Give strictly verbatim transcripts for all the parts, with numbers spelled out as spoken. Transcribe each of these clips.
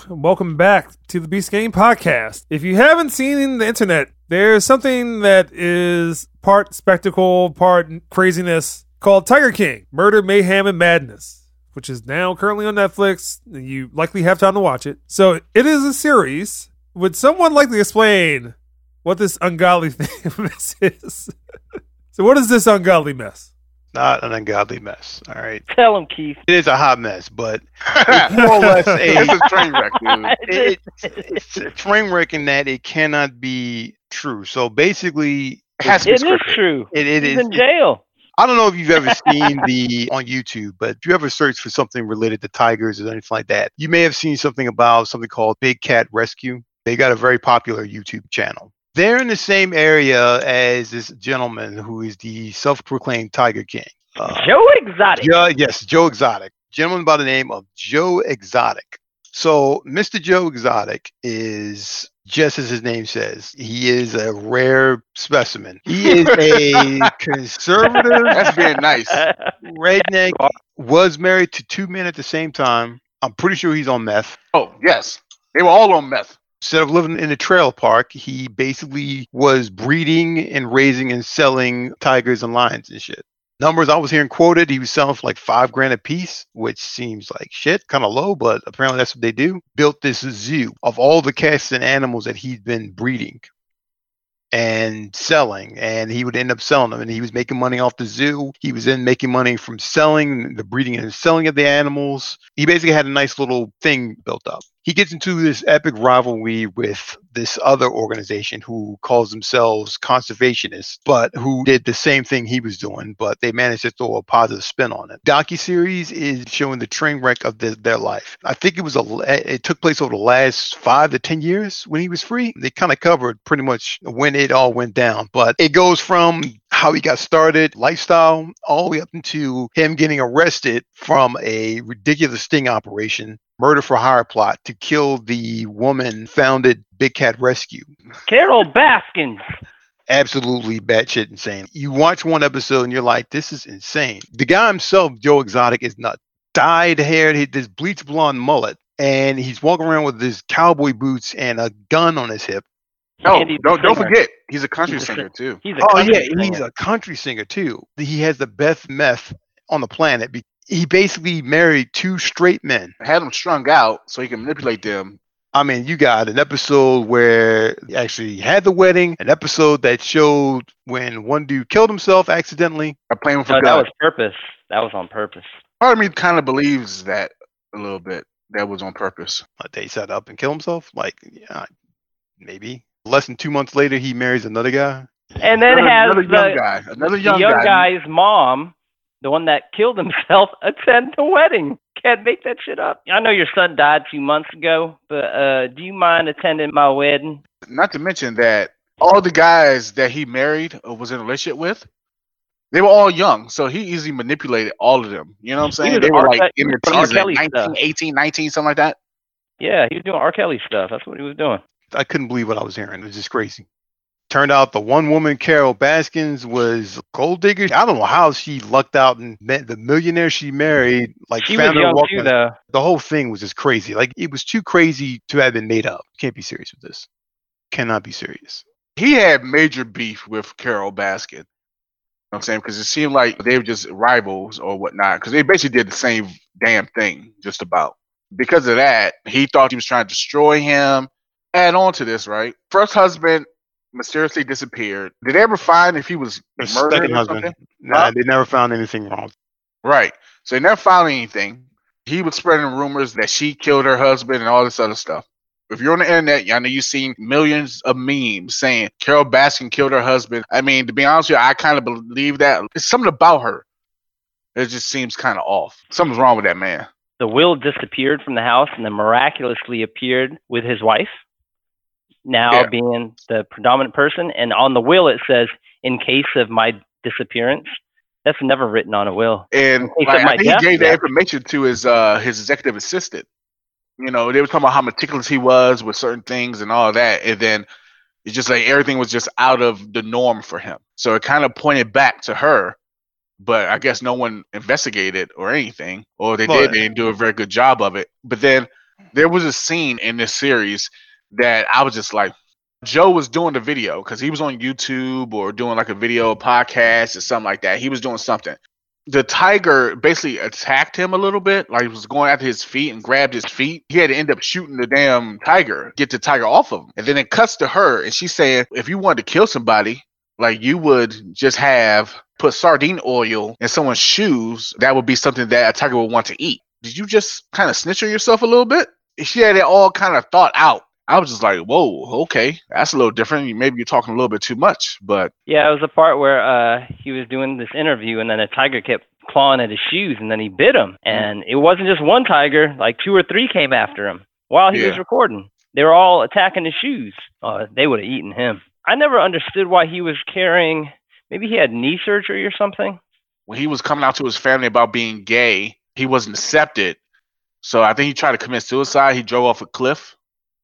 Welcome back to the Beast Game Podcast. If you haven't seen the internet, there's something that is part spectacle, part craziness called Tiger King, Murder, Mayhem, and Madness, which is now currently on Netflix. You likely have time to watch it. So it is a series. Would someone like to explain what this ungodly thing mess is? So what is this ungodly mess? Not an ungodly mess, all right? Tell him, Keith. It is a hot mess, but it's more or less a, it's a train wreck, dude. It, it, it's a train wreck in that it cannot be true. So basically, it, has to it be is true. It, it He's is in jail. I don't know if you've ever seen the on YouTube, but if you ever search for something related to tigers or anything like that, you may have seen something about something called Big Cat Rescue. They got a very popular YouTube channel. They're in the same area as this gentleman who is the self-proclaimed Tiger King. Uh, Joe Exotic. Joe, yes, Joe Exotic. Gentleman by the name of Joe Exotic. So Mister Joe Exotic is, just as his name says, he is a rare specimen. He is a conservative. That's being nice. Redneck. Was married to two men at the same time. I'm pretty sure he's on meth. Oh, yes. They were all on meth. Instead of living in a trailer park, he basically was breeding and raising and selling tigers and lions and shit. Numbers I was hearing quoted, he was selling for like five grand a piece, which seems like shit, kind of low, but apparently that's what they do. Built this zoo of all the cats and animals that he'd been breeding and selling, and he would end up selling them, and he was making money off the zoo. He was then making money from selling the breeding and selling of the animals. He basically had a nice little thing built up. He gets into this epic rivalry with this other organization who calls themselves conservationists, but who did the same thing he was doing, but they managed to throw a positive spin on it. Docuseries is showing the train wreck of the, their life. I think it was a it took place over the last five to ten years when he was free. They kind of covered pretty much when it all went down, but it goes from how he got started, lifestyle, all the way up into him getting arrested from a ridiculous sting operation, murder for hire plot to kill the woman founded Big Cat Rescue. Carol Baskins. Absolutely batshit insane. You watch one episode and you're like, this is insane. The guy himself, Joe Exotic, is not dyed hair, he this bleach blonde mullet, and he's walking around with his cowboy boots and a gun on his hip. No, don't don't forget, he's a country he's singer a, too. He's a oh yeah, singer. he's a country singer too. He has the best meth on the planet. He basically married two straight men. Had them strung out so he can manipulate them. I mean, you got an episode where he actually had the wedding, an episode that showed when one dude killed himself accidentally. I blame him for no, God. That was purpose. That was on purpose. Part of me kind of believes that a little bit. That was on purpose. But they set up and kill himself? Like, yeah, maybe. Less than two months later, he marries another guy. And then another, has another the, young guy. Another young, the young guy. guy's mom, the one that killed himself, attend the wedding. Can't make that shit up. I know your son died a few months ago, but uh, do you mind attending my wedding? Not to mention that all the guys that he married or was in a relationship with, they were all young, so he easily manipulated all of them. You know what I'm saying? They were R- like in their R. teens, like Kelly nineteen, stuff. eighteen, nineteen, something like that. Yeah, he was doing R. Kelly stuff. That's what he was doing. I couldn't believe what I was hearing. It was just crazy. Turned out the one woman, Carol Baskins, was a gold digger. I don't know how she lucked out and met the millionaire she married. Like, She was found her young walking- too, though. The whole thing was just crazy. Like, it was too crazy to have been made up. Can't be serious with this. Cannot be serious. He had major beef with Carol Baskin. You know what I'm saying? Because it seemed like they were just rivals or whatnot. Because they basically did the same damn thing, just about. Because of that, he thought he was trying to destroy him. Add on to this, right? First husband mysteriously disappeared. Did they ever find if he was The murdered second or husband. something? Nah, Huh? they never found anything wrong. Right. So they never found anything. He was spreading rumors that she killed her husband and all this other stuff. If you're on the internet, I know you've seen millions of memes saying Carol Baskin killed her husband. I mean, to be honest with you, I kind of believe that. It's something about her. It just seems kind of off. Something's wrong with that man. The will disappeared from the house and then miraculously appeared with his wife, now Yeah. being the predominant person. And on the will, it says, in case of my disappearance. That's never written on a will. And He like, said my I think death, he gave yeah. that information to his uh, his executive assistant. You know, they were talking about how meticulous he was with certain things and all that. And then it's just like everything was just out of the norm for him. So it kind of pointed back to her. But I guess no one investigated or anything. Or they Well, did, they didn't do a very good job of it. But then There was a scene in this series that I was just like, Joe was doing the video because he was on YouTube or doing like a video podcast or something like that. He was doing something. The tiger basically attacked him a little bit, like he was going after his feet and grabbed his feet. He had to end up shooting the damn tiger, get the tiger off of him. And then it cuts to her, and she's saying, if you wanted to kill somebody, like you would just have put sardine oil in someone's shoes. That would be something that a tiger would want to eat. Did you just kind of snitch on yourself a little bit? She had it all kind of thought out. I was just like, whoa, okay, that's a little different. Maybe you're talking a little bit too much, but yeah, it was the part where uh, he was doing this interview, and then a tiger kept clawing at his shoes, and then he bit him. And it wasn't just one tiger; like two or three came after him while he Yeah. was recording. They were all attacking his shoes. Uh, they would have eaten him. I never understood why he was carrying. Maybe he had knee surgery or something. when he was coming out to his family about being gay, he wasn't accepted. So I think he tried to commit suicide. He drove off a cliff.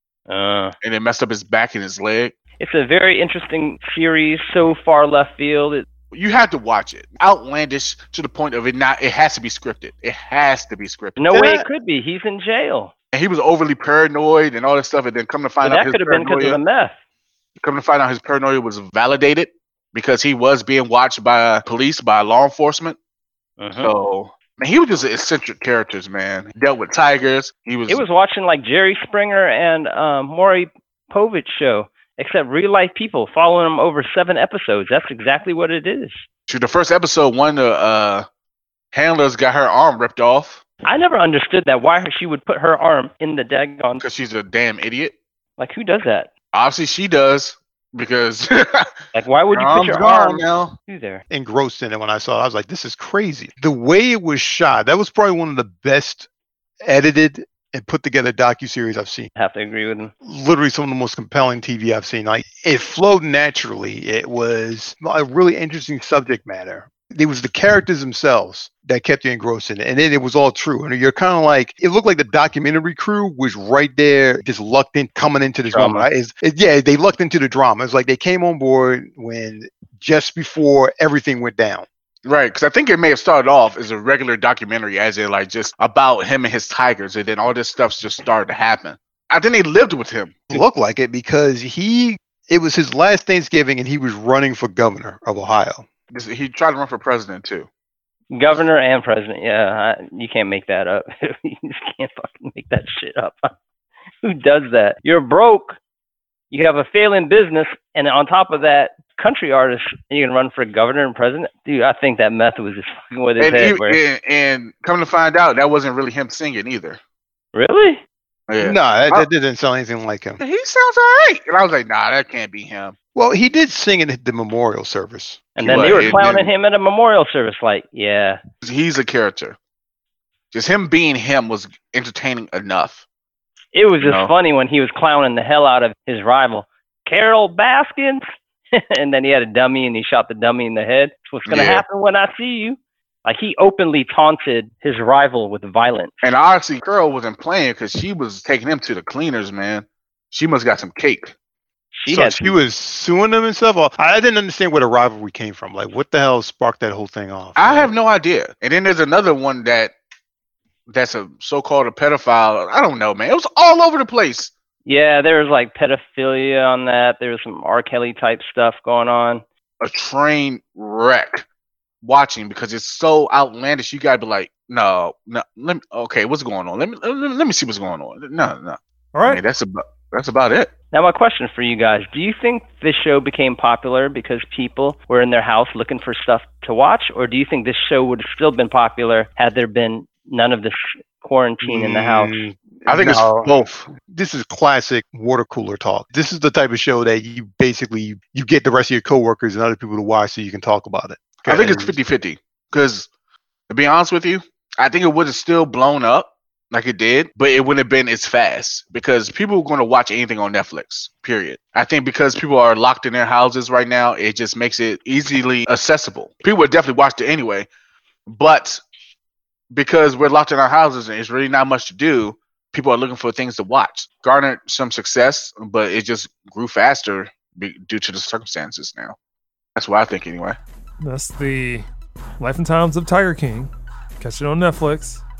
Uh, and it messed up his back and his leg. It's a very interesting series, so far left field. It, You have to watch it. Outlandish to the point of it not. It has to be scripted. It has to be scripted. no way it could be. He's in jail. And he was overly paranoid and all this stuff, and then come to find But out that his could have been because of the paranoia. meth. Come to find out his paranoia was validated because he was being watched by police, by law enforcement. Mhm. So man, he was just an eccentric characters, man. He dealt with tigers. He was. It was watching like Jerry Springer and um, Maury Povich show, except real life people following him over seven episodes. That's exactly what it is. to the first episode. One of the uh, handlers got her arm ripped off I never understood that. Why she would put her arm in the daggone. because she's a damn idiot. Like, who does that? Obviously, she does because Like, why would you her put arm's your gone arm now. through there? Engrossed in it when I saw it. I was like, this is crazy. The way it was shot, that was probably one of the best edited and put together docuseries I've seen. I have to agree with him. Literally some of the most compelling T V I've seen. Like, it flowed naturally. It was a really interesting subject matter. It was the characters themselves that kept you engrossed in it. And then it was all true. And you're kind of like, it looked like the documentary crew was right there, just lucked in, coming into this Drama. moment. It's, it, yeah, they lucked into the drama. It's like they came on board when just before everything went down. Right, because I think it may have started off as a regular documentary, as in like just about him and his tigers, and then all this stuff just started to happen. I think they lived with him. It looked like it because he, it was his last Thanksgiving and he was running for governor of Ohio. This- He tried to run for president too. Governor and president. Yeah, I, you can't make that up. You just can't fucking make that shit up. Who does that? You're broke. You have a failing business, and on top of that, country artist, and you can run for governor and president. Dude, I think that method was just fucking with his And, head. he- Where, and, and come to find out, that wasn't really him singing either. really? Yeah. No, that, Uh, that didn't sound anything like him. He sounds all right. And I was like, nah, that can't be him. Well, he did sing at the memorial service. And He then was. they were And clowning then- him at a memorial service. Like, yeah, He's a character. Just him being him was entertaining enough. it was just No. funny when he was clowning the hell out of his rival, Carol Baskins. And then he had a dummy, and he shot the dummy in the head. That's what's going to Yeah. happen when I see you. Like, he openly taunted his rival with violence. And honestly, Carol wasn't playing because she was taking him to the cleaners, man. She must got some cake. She so had she was suing him and stuff. Or, I didn't understand where the rivalry came from. Like, what the hell sparked that whole thing off? I have no idea. And then there's another one that that's a so-called a pedophile. I don't know, man. It was all over the place. Yeah, there was like pedophilia on that. There was some R. Kelly type stuff going on. A train wreck watching because it's so outlandish. You gotta be like, no, no. Let me, okay, what's going on? Let me let me, let me see what's going on. No, no. All right. Man, that's about that's about it. Now, my question for you guys, do you think this show became popular because people were in their house looking for stuff to watch? Or do you think this show would have still been popular had there been none of this quarantine in the house? Mm, I think no. it's both. This is classic water cooler talk. This is the type of show that you basically you get the rest of your coworkers and other people to watch so you can talk about it. I think it's fifty-fifty. Because to be honest with you, I think it would have still blown up like it did, but it wouldn't have been as fast because people are going to watch anything on Netflix, period. I think because people are locked in their houses right now, it just makes it easily accessible. People would definitely watch it anyway, but because we're locked in our houses and it's really not much to do, people are looking for things to watch. Garnered some success, but it just grew faster be- due to the circumstances now. That's what I think anyway. That's the Life and Times of Tiger King. Catch it on Netflix.